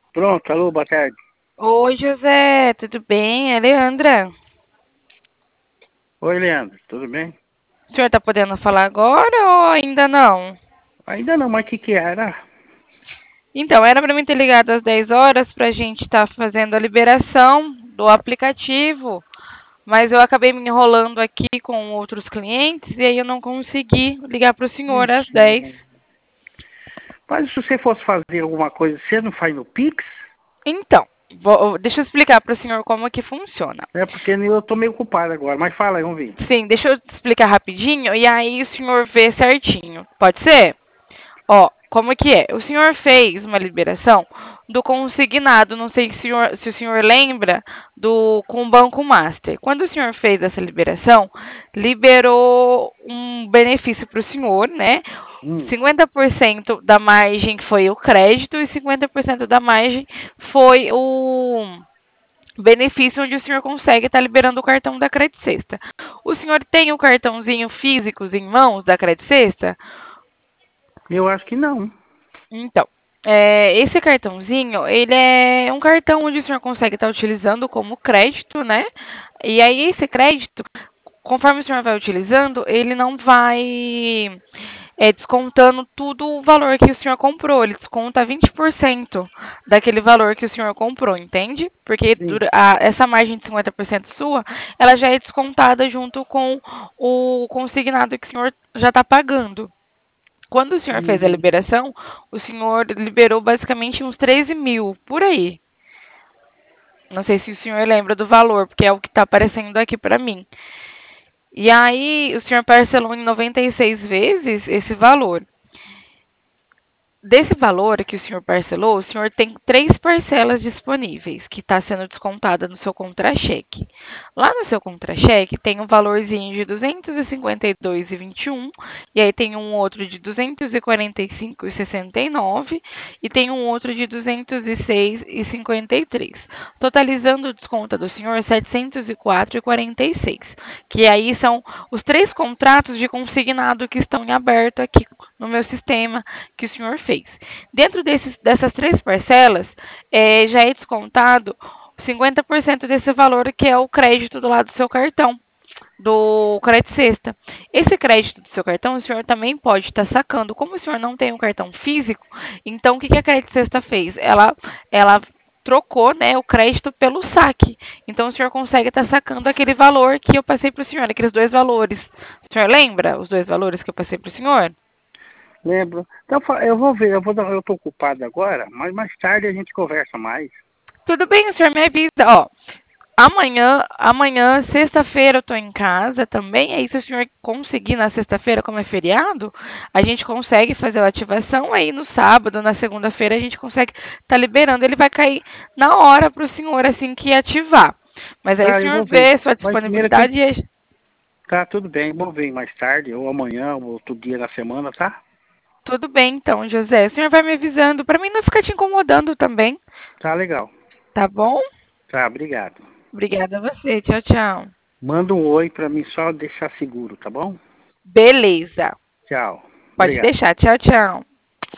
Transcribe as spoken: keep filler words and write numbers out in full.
Pronto, alô, boa tarde. Oi, José, tudo bem? É Leandra. Oi, Leandro, tudo bem? O senhor está podendo falar agora ou ainda não? Ainda não, mas o que que era? Então, era para mim ter ligado às dez horas para a gente estar fazendo a liberação do aplicativo, mas eu acabei me enrolando aqui com outros clientes e aí eu não consegui ligar para o senhor às Ixi, dez. mas se você fosse fazer alguma coisa, você não faz no Pix? Então, vou- deixa eu explicar para o senhor como é que funciona. É porque eu tô meio ocupado agora, mas fala aí, vamos ver. Sim, deixa eu explicar rapidinho e aí o senhor vê certinho. Pode ser? Ó, como que é? O senhor fez uma liberação do consignado, não sei se o senhor, se o senhor lembra, do com o Banco Master. Quando o senhor fez essa liberação, liberou um benefício para o senhor, né? Hum, cinquenta por cento da margem foi o crédito e cinquenta por cento da margem foi o benefício onde o senhor consegue estar liberando o cartão da Credit Sexta. O senhor tem o cartãozinho físico em mãos da Credit Sexta? eu acho que não. Então, é, esse cartãozinho, ele é um cartão onde o senhor consegue estar utilizando como crédito, né? E aí esse crédito, conforme o senhor vai utilizando, ele não vai é, descontando tudo o valor que o senhor comprou. Ele desconta vinte por cento daquele valor que o senhor comprou, entende? Porque Sim. dura- a- essa margem de cinquenta por cento sua, ela já é descontada junto com o consignado que o senhor já está pagando. Quando o senhor fez a Hum, liberação, o senhor liberou basicamente uns treze mil, por aí. Não sei se o senhor lembra do valor, porque é o que está aparecendo aqui para mim. E aí, o senhor parcelou em noventa e seis vezes esse valor. Desse valor que o senhor parcelou, o senhor tem três parcelas disponíveis, que está sendo descontada no seu contra-cheque. Lá no seu contra-cheque tem um valorzinho de duzentos e cinquenta e dois vírgula vinte e um, e aí tem um outro de duzentos e quarenta e cinco vírgula sessenta e nove e tem um outro de duzentos e seis vírgula cinquenta e três. Totalizando o desconto do senhor setecentos e quatro vírgula quarenta e seis, que aí são os três contratos de consignado que estão em aberto aqui no meu sistema que o senhor fez. Dentro desses, dessas três parcelas, é, já é descontado cinquenta por cento desse valor que é o crédito do lado do seu cartão, do crédito sexta. Esse crédito do seu cartão, o senhor também pode estar sacando. Como o senhor não tem um cartão físico, então o que a crédito sexta fez? Ela, ela trocou, né, o crédito pelo saque. Então o senhor consegue estar sacando aquele valor que eu passei para o senhor, aqueles dois valores. O senhor lembra os dois valores que eu passei para o senhor? lembro. Então, fa- eu vou ver, eu vou dar, eu tô ocupado agora, mas mais tarde a gente conversa mais. Tudo bem, o senhor me avisa. Ó, amanhã, amanhã, sexta-feira, eu tô em casa também. Aí, se o senhor conseguir na sexta-feira, como é feriado, a gente consegue fazer a ativação. Aí, no sábado, na segunda-feira, a gente consegue estar liberando. Ele vai cair na hora para o senhor, assim que ativar. Mas aí, o Tá, eu senhor vou ver. vê sua Mas primeiro que disponibilidade e. tá tudo bem, vou ver mais tarde, ou amanhã, ou outro dia na semana, tá? Tudo bem, então, José. O senhor vai me avisando para mim não ficar te incomodando também, Tá legal. tá bom? Tá, obrigado. Obrigada a você. Tchau, tchau. Manda um oi pra mim só deixar seguro, tá bom? Beleza. Tchau. Pode Obrigado. deixar. Tchau, tchau.